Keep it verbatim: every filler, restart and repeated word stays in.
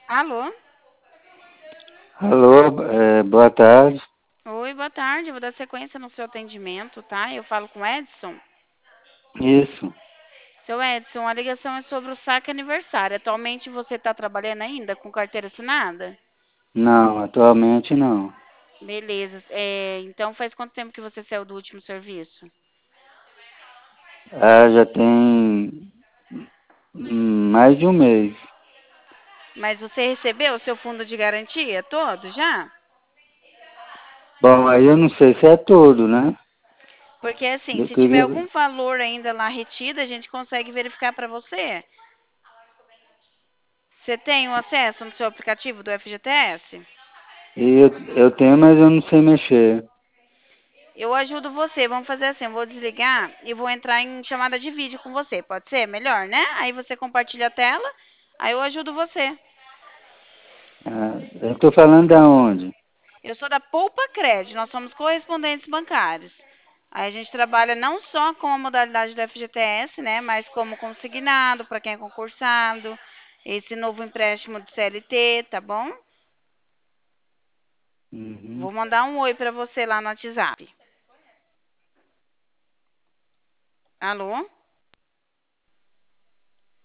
Alô? Alô, é, boa tarde. Oi, boa tarde. Eu vou dar sequência no seu atendimento, tá? Eu falo com o Edson. Isso. Seu Edson, a ligação é sobre o saque aniversário. Atualmente você está trabalhando ainda com carteira assinada? Não, atualmente não. Beleza. É, então faz quanto tempo que você saiu do último serviço? Ah, já tem hum, mais de um mês. Mas você recebeu o seu fundo de garantia todo já? Bom, aí eu não sei se é tudo, né? Porque assim, Eu se tiver queria. algum valor ainda lá retido, a gente consegue verificar para você. Você tem o acesso no seu aplicativo do F G T S? E eu, eu tenho, mas eu não sei mexer. Eu ajudo você. Vamos fazer assim, eu vou desligar e vou entrar em chamada de vídeo com você. Pode ser? Melhor, né? Aí você compartilha a tela, aí eu ajudo você. Ah, eu estou falando da onde? Eu sou da Poupa Cred, nós somos correspondentes bancários. Aí a gente trabalha não só com a modalidade do F G T S, né, mas como consignado para quem é concursado, esse novo empréstimo de C L T, tá bom? Uhum. Vou mandar um oi para você lá no WhatsApp. Alô?